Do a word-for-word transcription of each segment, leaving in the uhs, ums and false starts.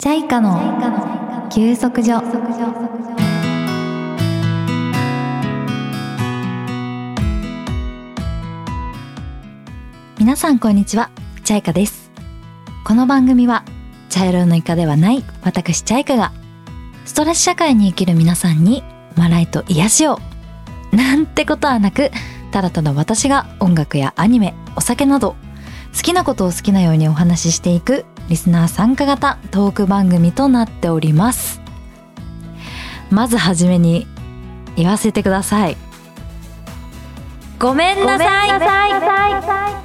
ジャイカの休息所。皆さんこんにちは、ジャイカです。この番組は茶色のイカではない私ジャイカがストレス社会に生きる皆さんに笑いと癒しをなんてことはなく、ただただ私が音楽やアニメ、お酒など好きなことを好きなようにお話ししていくリスナー参加型トーク番組となっております。まずはじめに言わせてください。ごめんなさい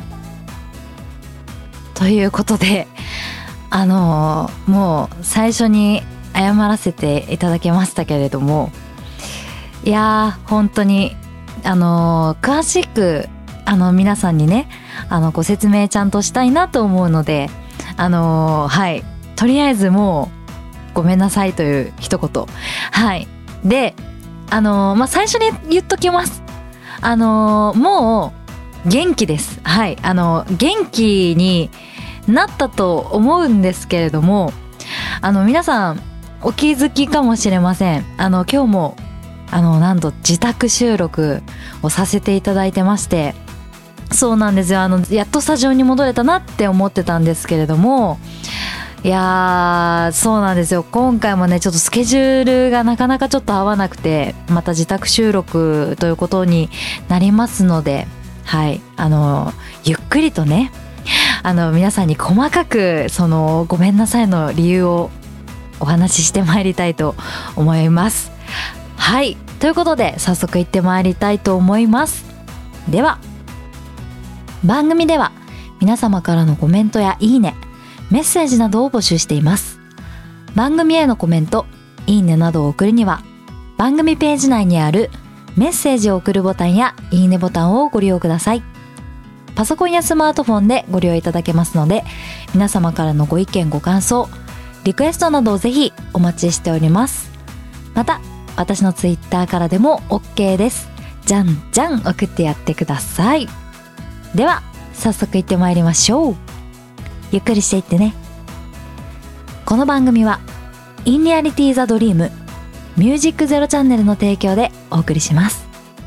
ということで、あのー、もう最初に謝らせていただきましたけれども、いやー本当にあのー、詳しくあの皆さんにねあのご説明ちゃんとしたいなと思うので、あのー、はいとりあえずもうごめんなさいという一言。はいであのー、まあ最初に言っときます。あのー、もう元気です。はいあのー、元気になったと思うんですけれども、あの皆さんお気づきかもしれません。あの今日もあのなんと自宅収録をさせていただいてまして、そうなんですよ。あのやっとスタジオに戻れたなって思ってたんですけれども、いやーそうなんですよ。今回もねちょっとスケジュールがなかなかちょっと合わなくて、また自宅収録ということになりますので、はいあのゆっくりとねあの皆さんに細かくそのごめんなさいの理由をお話ししてまいりたいと思います。はいということで早速行ってまいりたいと思います。では番組では皆様からのコメントやいいね、メッセージなどを募集しています。番組へのコメント、いいねなどを送るには番組ページ内にあるメッセージを送るボタンやいいねボタンをご利用ください。パソコンやスマートフォンでご利用いただけますので、皆様からのご意見ご感想、リクエストなどをぜひお待ちしております。また私のツイッターからでも OK です。じゃんじゃん送ってやってください。では早速行ってまいりましょう。ゆっくりしていってね。この番組はインリアリティザドリームミュージックゼロチャンネルの提供でお送りします。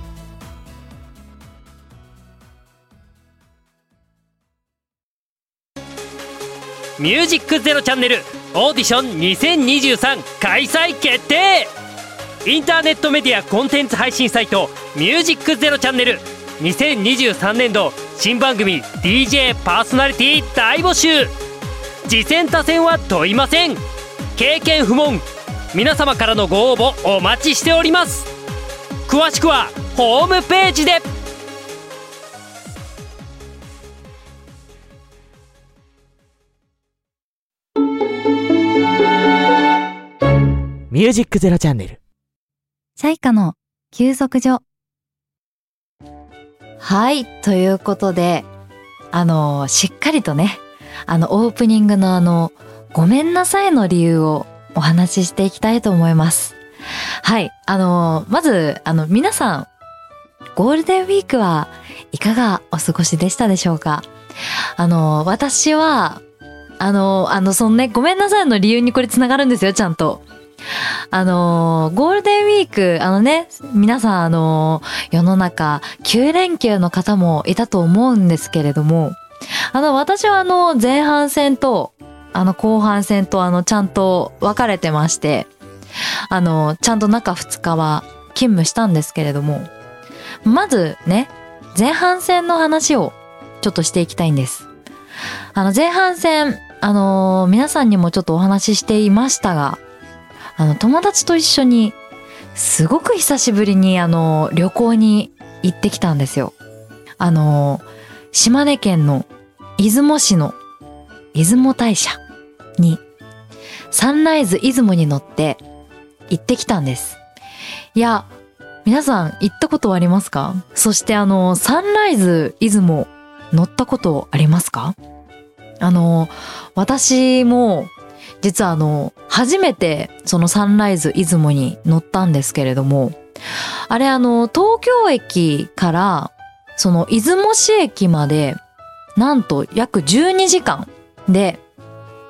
ミュージックゼロチャンネルオーディションにせんにじゅうさん開催決定。インターネットメディアコンテンツ配信サイトミュージックゼロチャンネルにせんにじゅうさんねん度新番組 ディージェー パーソナリティ大募集。次戦他戦は問いません。経験不問。皆様からのご応募お待ちしております。詳しくはホームページで。 ミュージックゼロチャンネルジャイカの休息所。はいということで、あのしっかりとねあのオープニングのあのごめんなさいの理由をお話ししていきたいと思います。はいあのまずあの皆さんゴールデンウィークはいかがお過ごしでしたでしょうか。あの私はあのあのそのねごめんなさいの理由にこれつながるんですよ。ちゃんとあのー、ゴールデンウィークあのね皆さんあのー、世の中きゅう連休の方もいたと思うんですけれども、あの私はあの前半戦とあの後半戦とあのちゃんと分かれてまして、あのちゃんと中ふつかは勤務したんですけれども、まずね前半戦の話をちょっとしていきたいんです。あの前半戦あのー、皆さんにもちょっとお話ししていましたが、あの友達と一緒にすごく久しぶりにあの旅行に行ってきたんですよ。あの島根県の出雲市の出雲大社にサンライズ出雲に乗って行ってきたんです。いや皆さん行ったことありますか？そしてあのサンライズ出雲乗ったことありますか？あの私も実はあの初めてそのサンライズ出雲に乗ったんですけれども、あれあの東京駅からその出雲市駅までなんと約じゅうにじかんで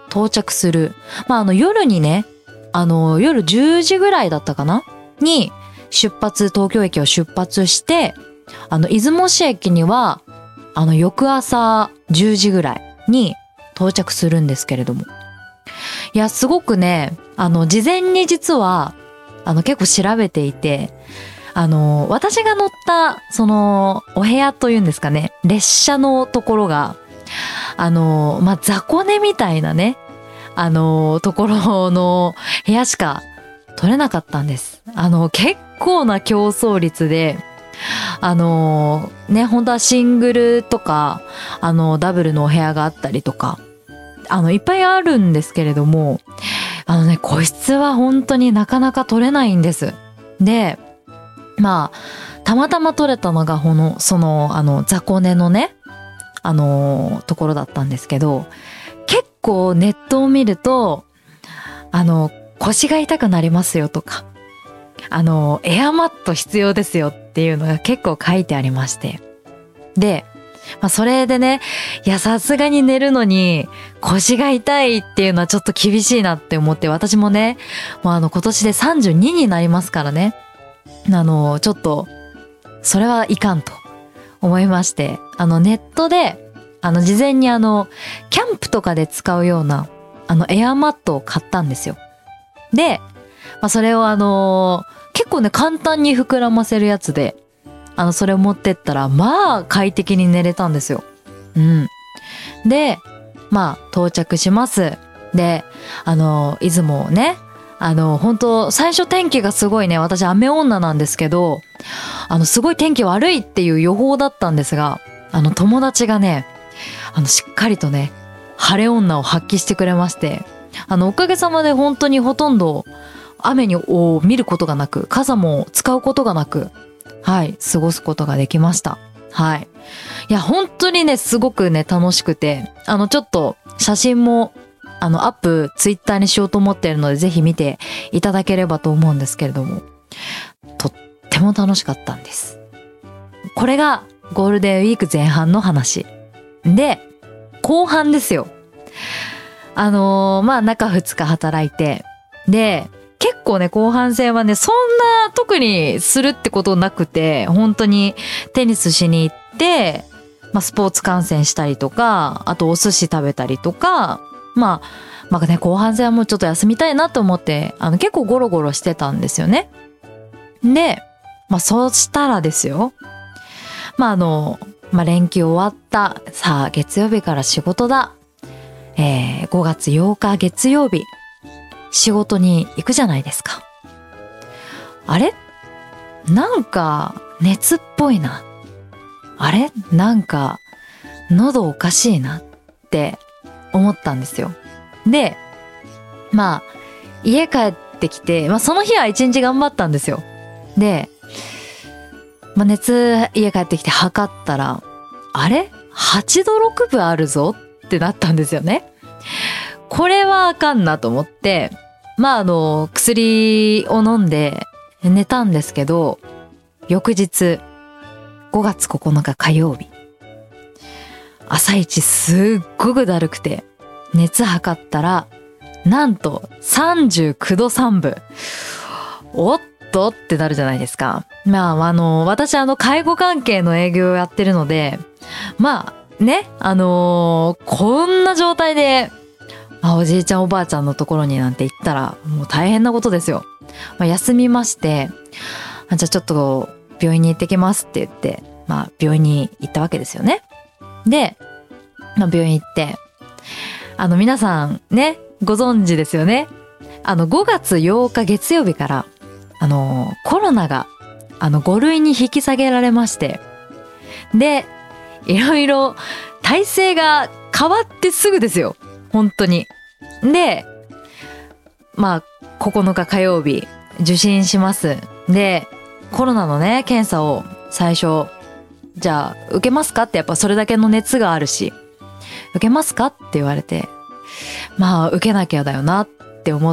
到着する。まあ、あの、夜にね、あの、夜じゅうじぐらいだったかなに、出発、東京駅を出発して、あの、出雲市駅には、あの、翌朝じゅうじぐらいに到着するんですけれども。いや、すごくね、あの、事前に実は、あの、結構調べていて、あの、私が乗った、その、お部屋というんですかね、列車のところが、あの、まあ、雑魚寝みたいなね、あの、ところの部屋しか取れなかったんです。あの、結構な競争率で、あの、ね、本当はシングルとか、あの、ダブルのお部屋があったりとか、あの、いっぱいあるんですけれども、あのね、個室は本当になかなか取れないんです。で、まあ、たまたま取れたのが、この、その、あの、雑魚寝のね、あの、ところだったんですけど、結構ネットを見ると、あの、腰が痛くなりますよとか、あの、エアマット必要ですよっていうのが結構書いてありまして。で、まあ、それでね、いや、さすがに寝るのに腰が痛いっていうのはちょっと厳しいなって思って、私もね、もうあの、今年でさんじゅうにになりますからね、あの、ちょっと、それはいかんと思いまして、あの、ネットで、あの、事前にあの、キャンプとかで使うような、あの、エアマットを買ったんですよ。で、まあ、それをあのー、結構ね、簡単に膨らませるやつで、あの、それを持ってったら、まあ、快適に寝れたんですよ。うん。で、まあ、到着します。で、あのー、出雲をね、あのー、本当最初天気がすごいね、私雨女なんですけど、あの、すごい天気悪いっていう予報だったんですが、あの、友達がね、あの、しっかりとね、晴れ女を発揮してくれまして、あの、おかげさまで本当にほとんど雨にを見ることがなく、傘も使うことがなく、はい、過ごすことができました。はい。いや、本当にね、すごくね、楽しくて、あの、ちょっと写真も、あの、アップ、ツイッターにしようと思っているので、ぜひ見ていただければと思うんですけれども、とっても楽しかったんです。これがゴールデンウィーク前半の話。で、後半ですよ。あのー、まあ、中ふつか働いて、で、結構ね、後半戦はね、そんな特にするってことなくて、本当にテニスしに行って、まあ、スポーツ観戦したりとか、あとお寿司食べたりとか、まあ、まあね、後半戦はもうちょっと休みたいなと思って、あの、結構ゴロゴロしてたんですよね。で、まあ、そうしたらですよ。まあ、あの、まあ、連休終わった。さあ、月曜日から仕事だ。えー、ごがつようか月曜日、仕事に行くじゃないですか。あれ？なんか熱っぽいな。あれ？なんか喉おかしいなって思ったんですよ。で、まあ家帰ってきて、まあその日は一日頑張ったんですよ。で、まあ熱家帰ってきて測ったら、あれ？はちどろくぶあるぞってなったんですよね。これはあかんなと思って、まああの、薬を飲んで寝たんですけど、翌日、ごがつここのか火曜日、朝一すっごくだるくて、熱測ったら、なんとさんじゅうきゅうどさんぶ。おっとってなるじゃないですか。まああの、私あの、介護関係の営業をやってるので、まあ、ね、あのー、こんな状態で、まあ、おじいちゃんおばあちゃんのところになんて行ったらもう大変なことですよ。まあ、休みまして、あ、じゃあちょっと病院に行ってきますって言って、まあ病院に行ったわけですよね。で、まあ、病院行って、あの皆さんね、ご存知ですよね。あのごがつようか月曜日から、あのー、コロナがあのご類に引き下げられまして、で、いろいろ体制が変わってすぐですよ。本当に。で、まあ、ここのか火曜日、受診します。で、コロナのね、検査を最初、じゃあ、受けますかって、やっぱそれだけの熱があるし、受けますかって言われて、まあ、受けなきゃだよなって思って、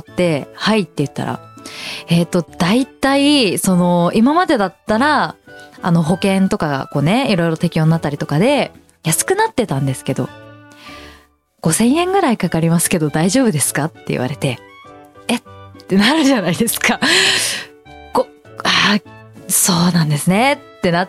はいって言ったら、えっと、大体、その、今までだったら、あの保険とかがこうね、いろいろ適用になったりとかで安くなってたんですけど、 ごせんえんぐらいかかりますけど大丈夫ですかって言われて、えってなるじゃないですか。こ、あ、そうなんですねってなって、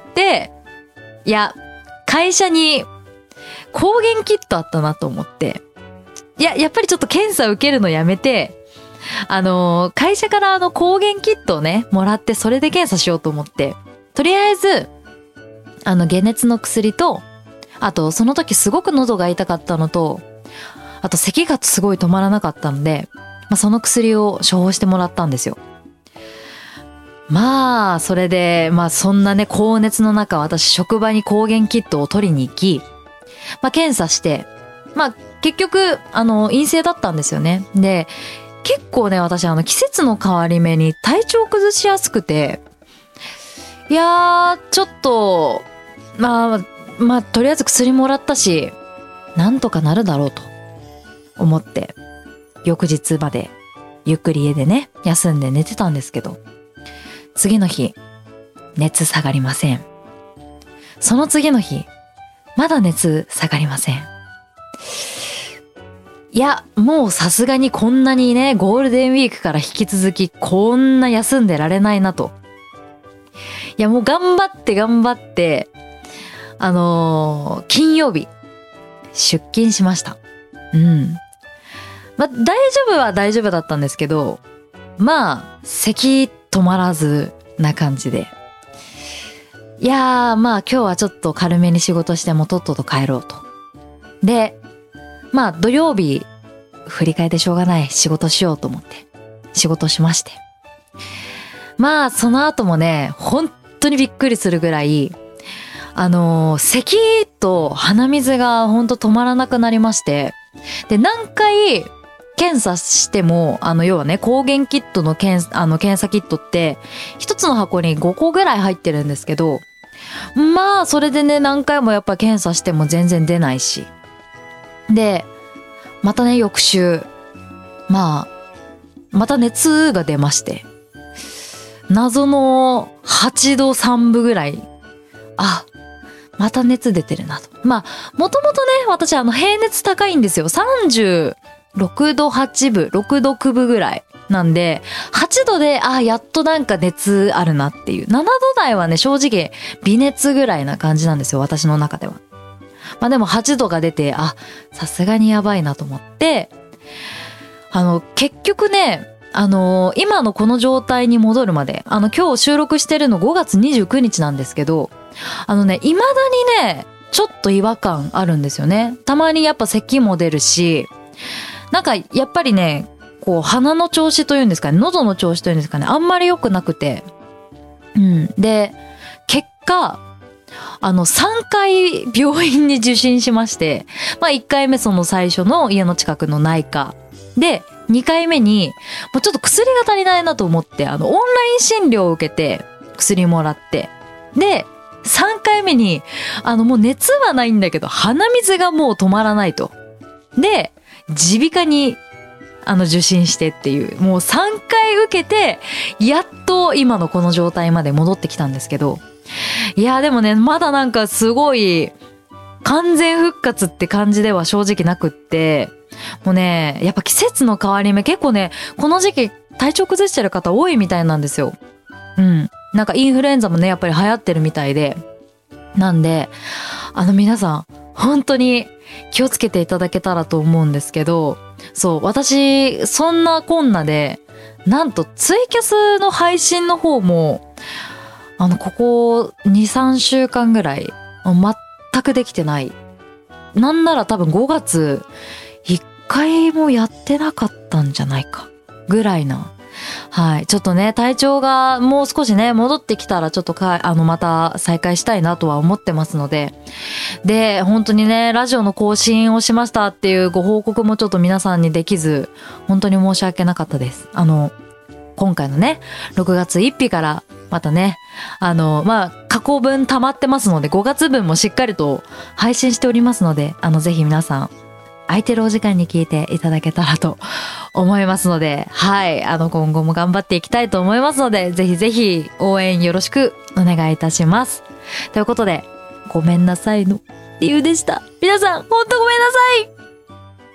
いや、会社に抗原キットあったなと思って、いや、やっぱりちょっと検査受けるのやめて、あの、会社からあの抗原キットをね、もらってそれで検査しようと思って、とりあえず、あの、解熱の薬と、あと、その時すごく喉が痛かったのと、あと、咳がすごい止まらなかったので、まあ、その薬を処方してもらったんですよ。まあ、それで、まあ、そんなね、高熱の中、私、職場に抗原キットを取りに行き、まあ、検査して、まあ、結局、あの、陰性だったんですよね。で、結構ね、私、あの、季節の変わり目に体調崩しやすくて、いやー、ちょっと、まあ、まあ、とりあえず薬もらったし、なんとかなるだろうと思って、翌日までゆっくり家でね、休んで寝てたんですけど、次の日、熱下がりません。その次の日、まだ熱下がりません。いや、もうさすがにこんなにね、ゴールデンウィークから引き続きこんな休んでられないなと。いや、もう頑張って頑張って、あのー、金曜日、出勤しました。うん。まあ、大丈夫は大丈夫だったんですけど、まあ、咳止まらずな感じで。いやー、まあ今日はちょっと軽めに仕事してもとっとと帰ろうと。で、まあ土曜日、振り替えでしょうがない仕事しようと思って、仕事しまして。まあその後もね、本当にびっくりするぐらい、あのー、咳と鼻水が本当止まらなくなりまして、で、何回検査しても、あの、要はね、抗原キットの検、あの、検査キットって、一つの箱にごこぐらい入ってるんですけど、まあ、それでね、何回もやっぱ検査しても全然出ないし。で、またね、翌週、まあ、また熱が出まして、謎のはちどさんぶぐらい、あ、また熱出てるなと。まあ、もともとね、私あの、平熱高いんですよ。さんじゅうろくどはちぶ、ろくどくぶぐらい。なんで、はちどで、あ、やっとなんか熱あるなっていう。ななど台はね、正直、微熱ぐらいな感じなんですよ、私の中では。まあでもはちどが出て、あ、さすがにやばいなと思って、あの、結局ね、あのー、今のこの状態に戻るまで、あの、今日収録してるのごがつにじゅうくにちなんですけど、あのね、未だにね、ちょっと違和感あるんですよね。たまにやっぱ咳も出るし、なんかやっぱりね、こう鼻の調子というんですかね、喉の調子というんですかね、あんまり良くなくて、うん。で、結果、あの、さんかい病院に受診しまして、まあいっかいめその最初の家の近くの内科で、にかいめに、もうちょっと薬が足りないなと思って、あの、オンライン診療を受けて、薬もらって、で、さんかいめに、あの、もう熱はないんだけど、鼻水がもう止まらないと。で、耳鼻科に、あの、受診してっていう、もうさんかい受けて、やっと今のこの状態まで戻ってきたんですけど、いや、でもね、まだなんかすごい、完全復活って感じでは正直なくって、もうね、やっぱ季節の変わり目、結構ね、この時期体調崩してる方多いみたいなんですよ。うん。なんかインフルエンザもね、やっぱり流行ってるみたいで。なんで、あの皆さん、本当に気をつけていただけたらと思うんですけど、そう、私、そんなこんなで、なんとツイキャスの配信の方も、あの、ここに、さんしゅうかんぐらい、全くできてない。なんなら多分ごがつ、一回もやってなかったんじゃないか。ぐらいな。はい。ちょっとね、体調がもう少しね、戻ってきたらちょっとか、あの、また再開したいなとは思ってますので。で、本当にね、ラジオの更新をしましたっていうご報告もちょっと皆さんにできず、本当に申し訳なかったです。あの、今回のね、ろくがつついたちからまたね、あの、まあ、過去分溜まってますので、ごがつぶんもしっかりと配信しておりますので、あの、ぜひ皆さん、空いてるお時間に聞いていただけたらと思いますので、はい、あの、今後も頑張っていきたいと思いますので、ぜひぜひ応援よろしくお願いいたします。ということで、ごめんなさいの理由でした。皆さん、ほんとごめんなさい。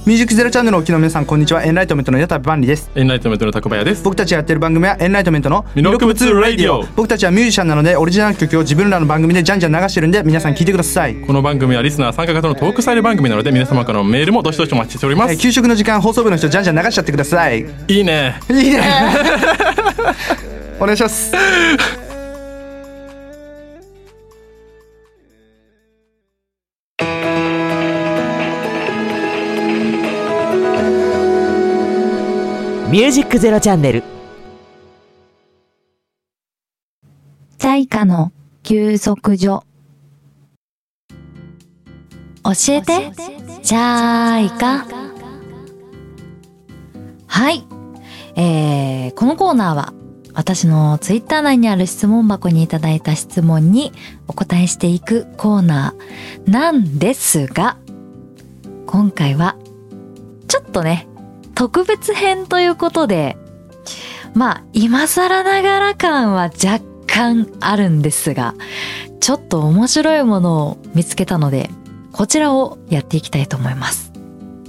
ミュージックゼロチャンネルをお聞きの皆さん、こんにちは。エンライトメントの矢田万里です。 エンライトメントの高林です。 僕たちがやってる番組はエンライトメントの魅力物ラディオ。 僕たちはミュージシャンなので、オリジナル曲を自分らの番組でじゃんじゃん流してるんで、皆さん聞いてください。 この番組はリスナー参加型のトークスタイル番組なので、皆様からのメールもどしどしお待ちしております。 えー、給食の時間、放送部の人じゃんじゃん流しちゃってください。 いいねいいねお願いします。 ミュージックゼロチャンネル。 チャイカの休息所。教えて、チャイカ。はい、えー、このコーナーは私のツイッター内にある質問箱にいただいた質問にお答えしていくコーナーなんですが、今回はちょっとね特別編ということで、まあ今更ながら感は若干あるんですが、ちょっと面白いものを見つけたので、こちらをやっていきたいと思います。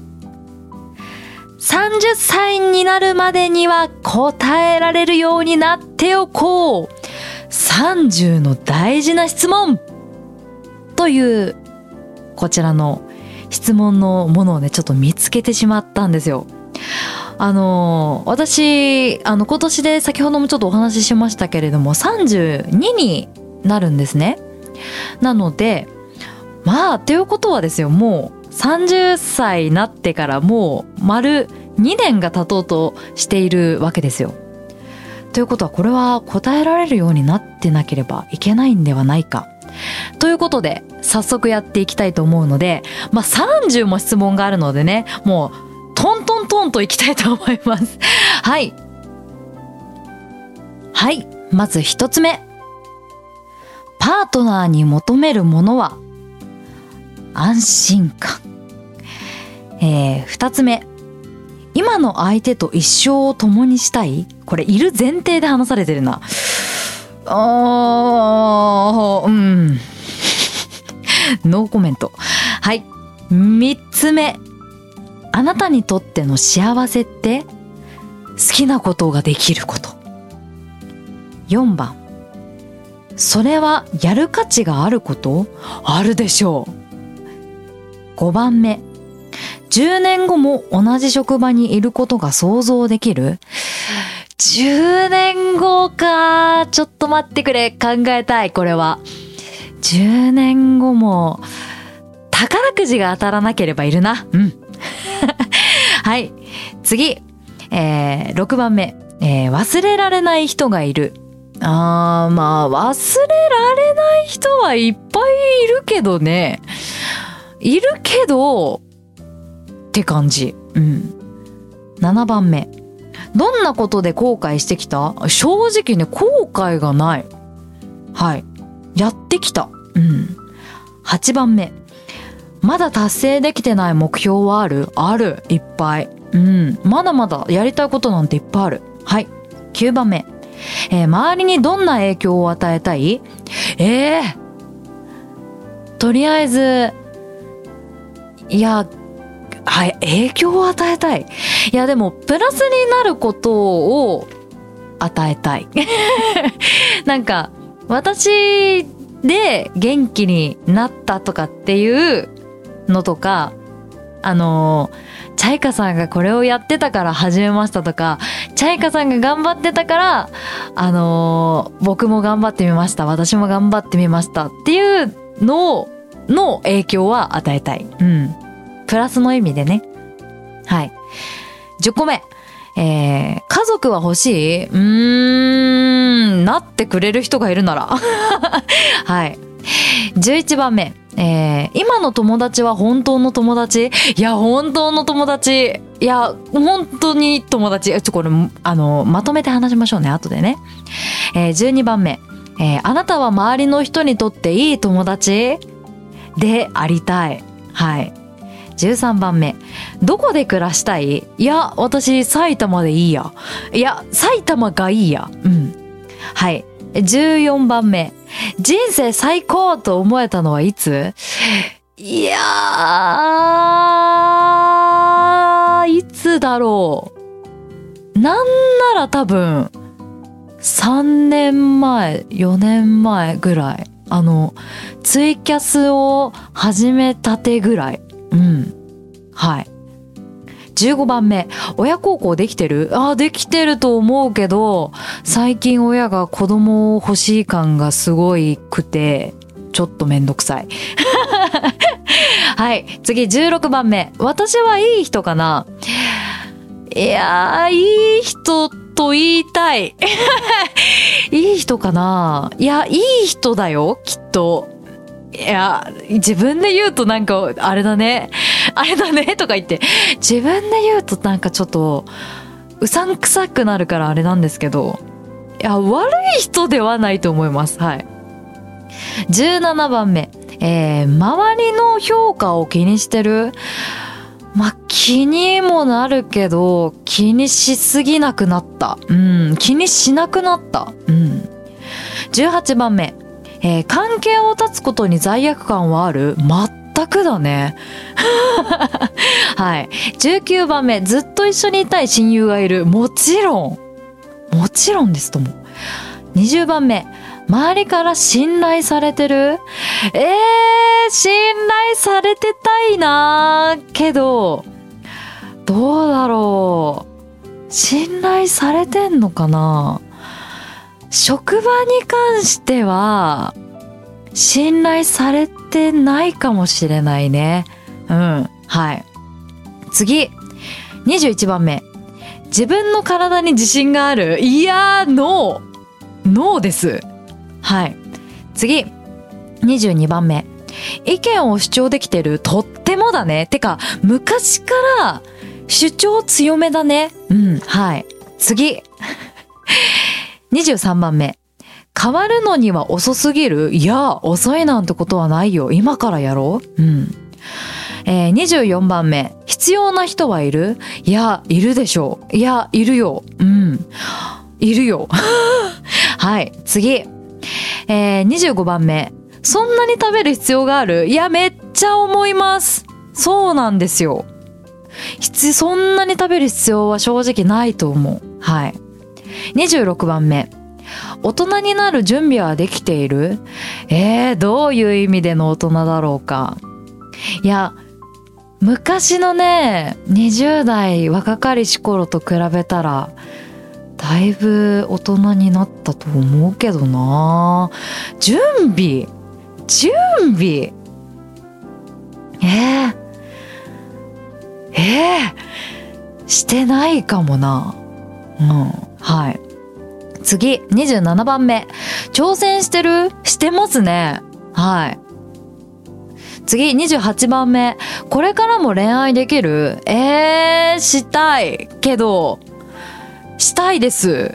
さんじゅっさいになるまでには答えられるようになっておこう、さんじゅうの大事な質問というこちらの質問のものをね、ちょっと見つけてしまったんですよ。あの私あの今年で先ほどもちょっとお話ししましたけれども、さんじゅうにになるんですね。なのでまあっていうことはですよ、もうさんじゅっさいになってからもう丸にねんが経とうとしているわけですよ。ということはこれは答えられるようになってなければいけないんではないかということで、早速やっていきたいと思うので、まあさんじゅうも質問があるのでね、もうトントントンといきたいと思います。はいはい、まず一つ目、パートナーに求めるものは安心感。えー、二つ目、今の相手と一生を共にしたい。これいる前提で話されてるな。あーうんノーコメント。はい、三つ目、あなたにとっての幸せって好きなことができること。よんばん、それはやる価値があること？あるでしょう。ごばんめ、じゅうねんごも同じ職場にいることが想像できる？じゅうねんごか、ちょっと待ってくれ、考えたい。これはじゅうねんごも宝くじが当たらなければいるな。うんはい、次、えー、ろくばんめ、えー、忘れられない人がいる。あー、まあ忘れられない人はいっぱいいるけどね、いるけどって感じ。うん。ななばんめ、どんなことで後悔してきた？正直ね、後悔がない。はい、やってきた。うん。はちばんめ、まだ達成できてない目標はある？ある、いっぱい。うん、まだまだやりたいことなんていっぱいある。はい、きゅうばんめ、えー、周りにどんな影響を与えたい？えー、とりあえず、いや、はい、影響を与えたい。いやでもプラスになることを与えたいなんか私で元気になったとかっていうのとか、あのチャイカさんがこれをやってたから始めましたとか、チャイカさんが頑張ってたからあの僕も頑張ってみました、私も頑張ってみましたっていうのの影響は与えたい。うん、プラスの意味でね。はい、じゅっこめ、えー、家族は欲しい？うーん、なってくれる人がいるならはい。じゅういちばんめ、えー、今の友達は本当の友達？いや本当の友達、いや本当に友達。ちょこれあのまとめて話しましょうね、後でね。えー、じゅうにばんめ、えー、あなたは周りの人にとっていい友達でありたい。はい。じゅうさんばんめ、どこで暮らしたい？いや私埼玉でいいや。いや埼玉がいいや。うん。はい。じゅうよんばんめ、人生最高と思えたのはいつ？いやーだろう。なんなら多分、さんねんまえ、よねんまえぐらい。あの、ツイキャスを始めたてぐらい。うん。はい。じゅうごばんめ、親孝行できてる？ああ、できてると思うけど、最近親が子供欲しい感がすごいくて、ちょっとめんどくさい。はい、次じゅうろくばんめ、私はいい人かな？いやー、いい人と言いたい。いい人かな？いや、いい人だよ、きっと。いや、自分で言うとなんか、あれだね。あれだねとか言って、自分で言うとなんかちょっと、うさんくさくなるからあれなんですけど、いや、悪い人ではないと思います。はい。じゅうななばんめ、えー、周りの評価を気にしてる？まあ、気にもなるけど、気にしすぎなくなった。うん、気にしなくなった。うん。じゅうはちばんめ、えー、関係を断つことに罪悪感はある？全くだね。はい。じゅうきゅうばんめ、ずっと一緒にいたい親友がいる？もちろん。もちろんですとも。にじゅうばんめ、周りから信頼されてる？えー、信頼されてたいなーけど、どうだろう。信頼されてんのかな？職場に関しては、信頼されてないかもしれないね。うん。はい。次。にじゅういちばんめ。自分の体に自信がある？いやー、ノー。ノーです。はい。次。にじゅうにばんめ。意見を主張できてる？とってもだね。てか、昔から主張強めだね。うん。はい。次。にじゅうさんばんめ。変わるのには遅すぎる？いや、遅いなんてことはないよ。今からやろう？うん。えー、にじゅうよんばんめ。必要な人はいる？いや、いるでしょう。いや、いるよ。うん。いるよ。はい、次。えー、にじゅうごばんめ。そんなに食べる必要がある？いや、めっちゃ思います。そうなんですよ。必そんなに食べる必要は正直ないと思う。はい。にじゅうろくばんめ。大人になる準備はできている？えー、どういう意味での大人だろうか。いや、昔のね、にじゅう代若かりし頃と比べたら、だいぶ大人になったと思うけどな。準備準備えー、えー、してないかもな。うん、はい。次、にじゅうななばんめ。挑戦してる？してますね。はい。次、にじゅうはちばんめ。これからも恋愛できる？えー、したい。けど、したいです。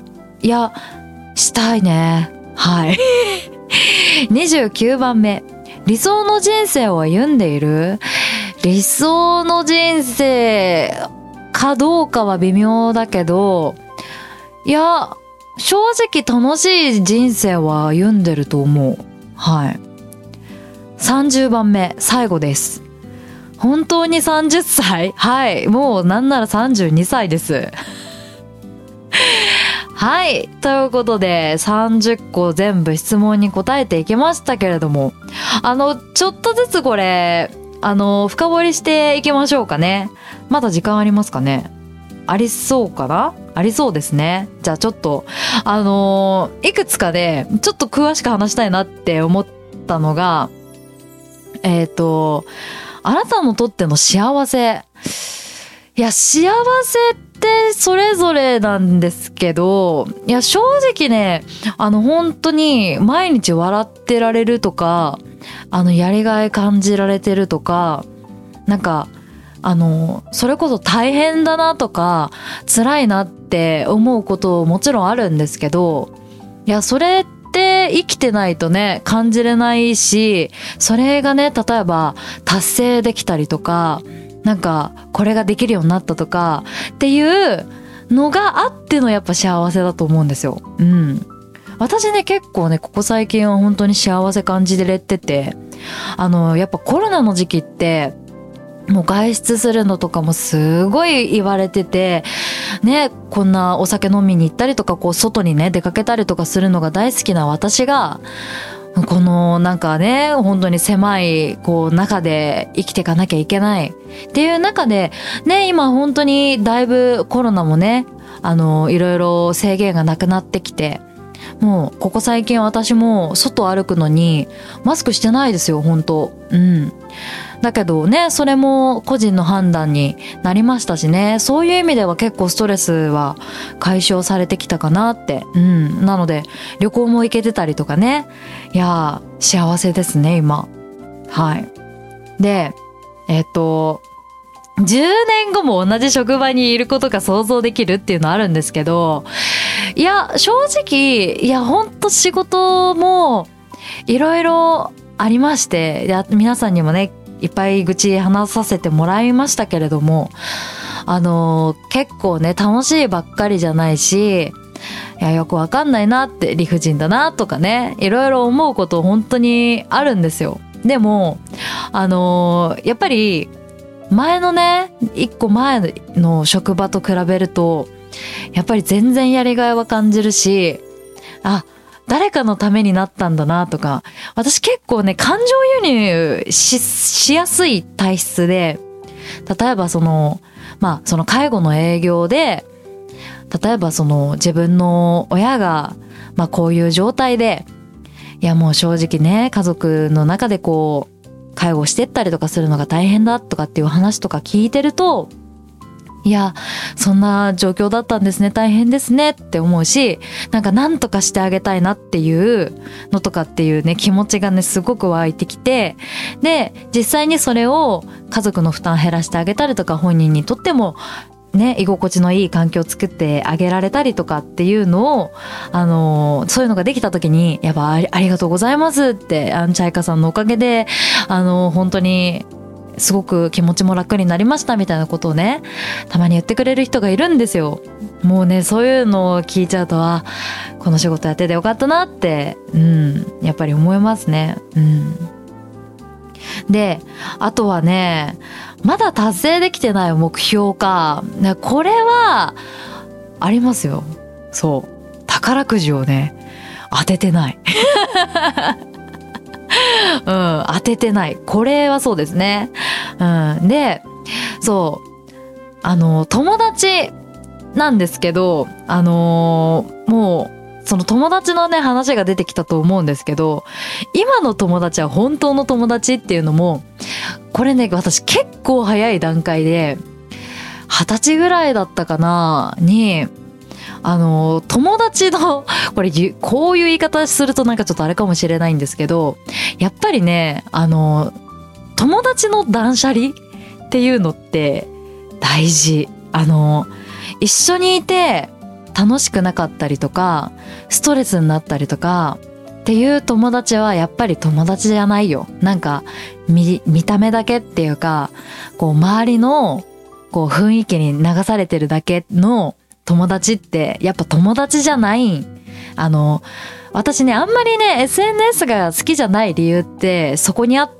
いや、したいね。はい。にじゅうきゅうばんめ。理想の人生を歩んでいる？理想の人生かどうかは微妙だけど、いや、正直楽しい人生は歩んでると思う。はい。さんじゅうばんめ、最後です。本当にさんじゅっさい？はい。もうなんならさんじゅうにさいです。はい。ということで、さんじゅっこ全部質問に答えていきましたけれども、あの、ちょっとずつこれ、あの、深掘りしていきましょうかね。まだ時間ありますかね？ありそうかな？ありそうですね。じゃあちょっと、あのー、いくつかで、ちょっと詳しく話したいなって思ったのが、えっと、あなたのとっての幸せ。いや、幸せってそれぞれなんですけど、いや、正直ね、あの、本当に毎日笑ってられるとか、あの、やりがい感じられてるとか、なんか、あの、それこそ大変だなとか、辛いなって思うこともちろんあるんですけど、いや、それって生きてないとね、感じれないし、それがね、例えば達成できたりとか、なんか、これができるようになったとか、っていうのがあってのやっぱ幸せだと思うんですよ。うん。私ね、結構ね、ここ最近は本当に幸せ感じれてて、あの、やっぱコロナの時期って、 もう外出するのとかもすごい言われててね、こんなお酒飲みに行ったりとかこう外にね出かけたりとかするのが大好きな私がこのなんかね本当に狭いこう中で生きていかなきゃいけないっていう中でね、今本当にだいぶコロナもねあのいろいろ制限がなくなってきて、もうここ最近私も外歩くのにマスクしてないですよ本当。うんだけどね、それも個人の判断になりましたしね、そういう意味では結構ストレスは解消されてきたかなって。うんなので旅行も行けてたりとかね、いやー幸せですね今。はいでえっとじゅうねんごも同じ職場にいることが想像できるっていうのはあるんですけど、いや正直いやほんと仕事もいろいろありまして、で皆さんにもねいっぱい愚痴話させてもらいましたけれども、あのー、結構ね楽しいばっかりじゃないし、いやよくわかんないなって理不尽だなとかねいろいろ思うこと本当にあるんですよ。でもあのー、やっぱり前のね一個前の職場と比べるとやっぱり全然やりがいは感じるし、あ誰かのためになったんだなとか、私結構ね感情輸入 し, しやすい体質で、例えばそのまあその介護の営業で例えばその自分の親がまあこういう状態で、いやもう正直ね家族の中でこう介護してったりとかするのが大変だとかっていう話とか聞いてると、いやそんな状況だったんですね大変ですねって思うし、なんか何とかしてあげたいなっていうのとかっていうね気持ちがねすごく湧いてきて、で実際にそれを家族の負担減らしてあげたりとか本人にとってもね居心地のいい環境を作ってあげられたりとかっていうのをあのー、そういうのができた時にやっぱあ り, ありがとうございますってあのチャイカさんのおかげであのー、本当にすごく気持ちも楽になりましたみたいなことをねたまに言ってくれる人がいるんですよ。もうねそういうのを聞いちゃうと、あこの仕事やっててよかったなってうんやっぱり思いますね。うんであとはねまだ達成できてない目標か、これはありますよ。そう宝くじをね当ててないうん当ててない、これはそうですね。うんでそうあの友達なんですけど、あのー、もうその友達のね話が出てきたと思うんですけど、今の友達は本当の友達っていうのもこれね私結構早い段階で二十歳ぐらいだったかなにあの友達のこれこういう言い方するとなんかちょっとあれかもしれないんですけど、やっぱりねあの友達の断捨離っていうのって大事。あの一緒にいて楽しくなかったりとかストレスになったりとかっていう友達はやっぱり友達じゃないよ。なんか 見, 見た目だけっていうかこう周りのこう雰囲気に流されてるだけの友達ってやっぱ友達じゃない。あの私ねあんまりね エスエヌエス が好きじゃない理由ってそこにあって、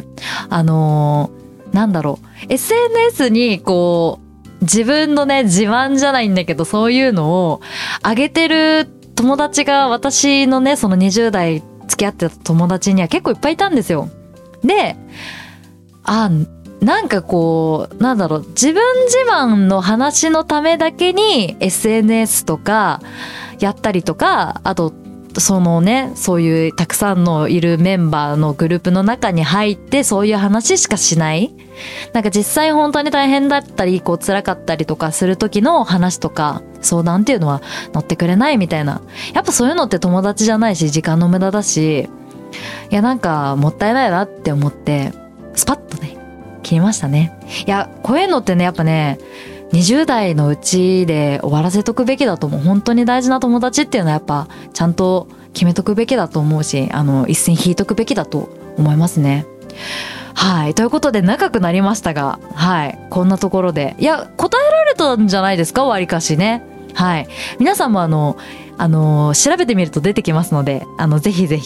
あのなんだろう エスエヌエス にこう自分のね自慢じゃないんだけどそういうのを上げてる友達が私のねそのにじゅう代付き合ってた友達には結構いっぱいいたんですよ。であなんかこうなんだろう自分自慢の話のためだけに エスエヌエス とかやったりとか、あとそのねそういうたくさんのいるメンバーのグループの中に入ってそういう話しかしない。なんか実際本当に大変だったりこう辛かったりとかする時の話とか相談っていうのは乗ってくれないみたいな。やっぱそういうのって友達じゃないし時間の無駄だし、いやなんかもったいないなって思ってスパッとね切りましたね。いやこういうのってねやっぱねにじゅう代のうちで終わらせとくべきだと思う。本当に大事な友達っていうのはやっぱちゃんと決めとくべきだと思うし、あの一線引いとくべきだと思いますね。はいということで長くなりましたが、はいこんなところでいや答えられたんじゃないですかわりかしね。はい皆さんもあのあの調べてみると出てきますので、あのぜひぜひ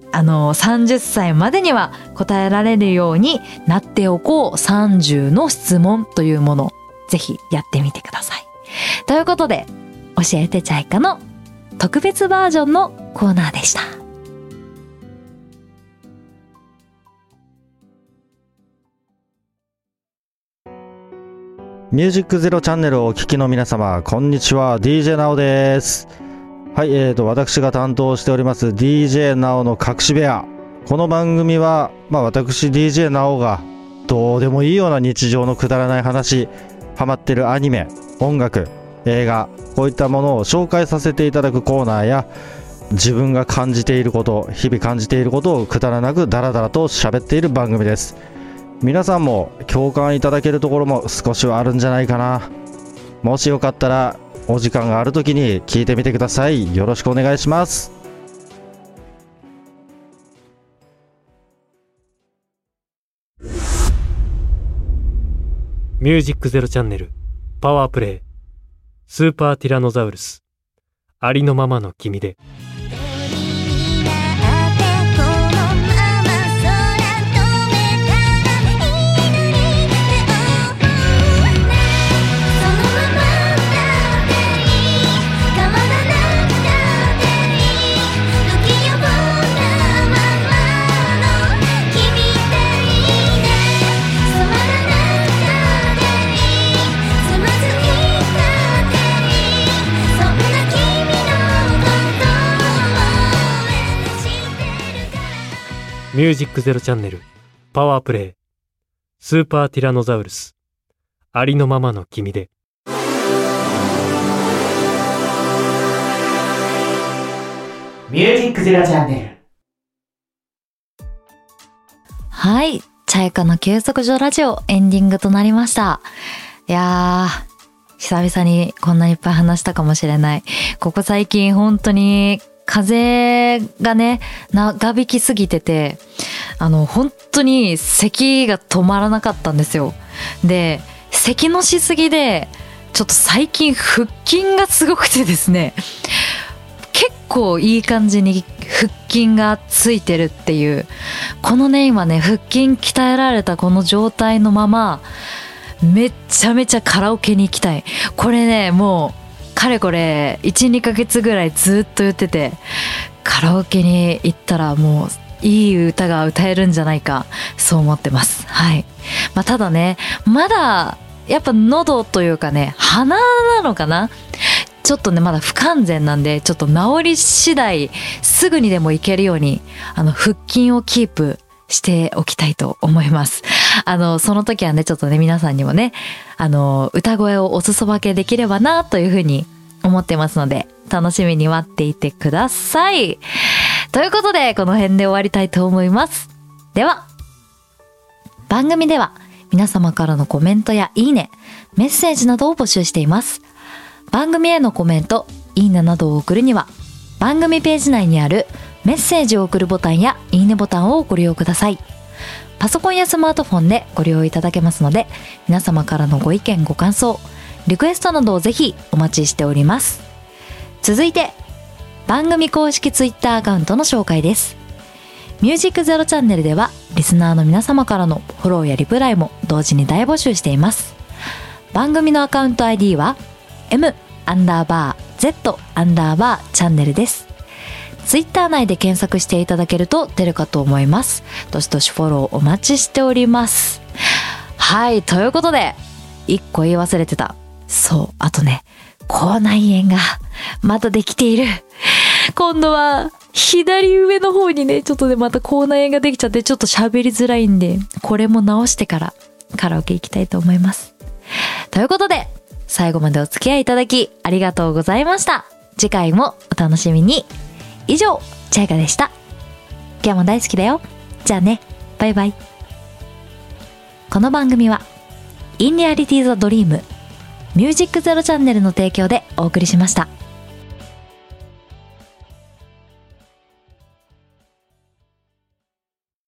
あのさんじゅっさいまでには答えられるようになっておこうさんじゅうの質問というもの、ぜひやってみてください。ということで、教えてチャイカの特別バージョンのコーナーでした。 ミュージックゼロチャンネルをお聞きの皆様、こんにちは。 ディージェー なおです。はい、えーと私が担当しております ディージェー なおの隠し部屋。この番組は、まあ私 ディージェー なおがどうでもいいような日常のくだらない話、ハマってるアニメ、音楽、映画、こういったものを紹介させていただくコーナーや、自分が感じていること、日々感じていることをくだらなくダラダラと喋っている番組です。皆さんも共感いただけるところも少しはあるんじゃないかな。もしよかったらお時間があるときに聞いてみてください。よろしくお願いします。 ミュージックゼロチャンネルパワープレイスーパーティラノザウルスありのままの君で。ミュージックゼロチャンネルパワープレイスーパーティラノザウルスありのままの君で。 ミュージックゼロチャンネル。 はい、チャイカの休息所ラジオエンディングとなりました。いやー、久々にこんなにいっぱい話したかもしれない。ここ最近本当に風邪がね、長引きすぎてて、あの、本当に咳が止まらなかったんですよ。で、咳のしすぎで、ちょっと最近腹筋がすごくてですね、結構いい感じに腹筋がついてるっていう、このね、今ね、腹筋鍛えられたこの状態のまま、めっちゃめちゃカラオケに行きたい。これね、もう、かれこれいち、にかげつぐらいずっと言ってて、カラオケに行ったらもういい歌が歌えるんじゃないか、そう思ってます。はい。まあ、ただね、まだやっぱ喉というかね、鼻なのかな、ちょっとねまだ不完全なんで、ちょっと治り次第すぐにでもいけるように、あの腹筋をキープしておきたいと思います。あのその時はね、ちょっとね皆さんにもね、あの歌声をお裾分けできればなというふうに思ってますので、楽しみに待っていてください。ということで、この辺で終わりたいと思います。では、番組では皆様からのコメントやいいね、メッセージなどを募集しています。番組へのコメント、いいねなどを送るには、番組ページ内にあるメッセージを送るボタンやいいねボタンをご利用ください。パソコンやスマートフォンでご利用いただけますので、皆様からのご意見ご感想、リクエストなどをぜひお待ちしております。続いて、番組公式ツイッターアカウントの紹介です。ミュージックゼロチャンネルではリスナーの皆様からのフォローやリプライも同時に大募集しています。番組のアカウント アイディー は M アンダーバー Z アンダーバーチャンネルです。ツイッター内で検索していただけると出るかと思います。どしどしフォローお待ちしております。はい、ということで一個言い忘れてた。そう、あとね、口内炎がまたできている。今度は左上の方にね、ちょっとねまた口内炎ができちゃって、ちょっと喋りづらいんで、これも直してからカラオケ行きたいと思います。ということで、最後までお付き合いいただきありがとうございました。次回もお楽しみに。以上、チャイカでした。今日も大好きだよ。じゃあね、バイバイ。この番組はインリアリティザドリームミュージックゼロチャンネルの提供でお送りしました。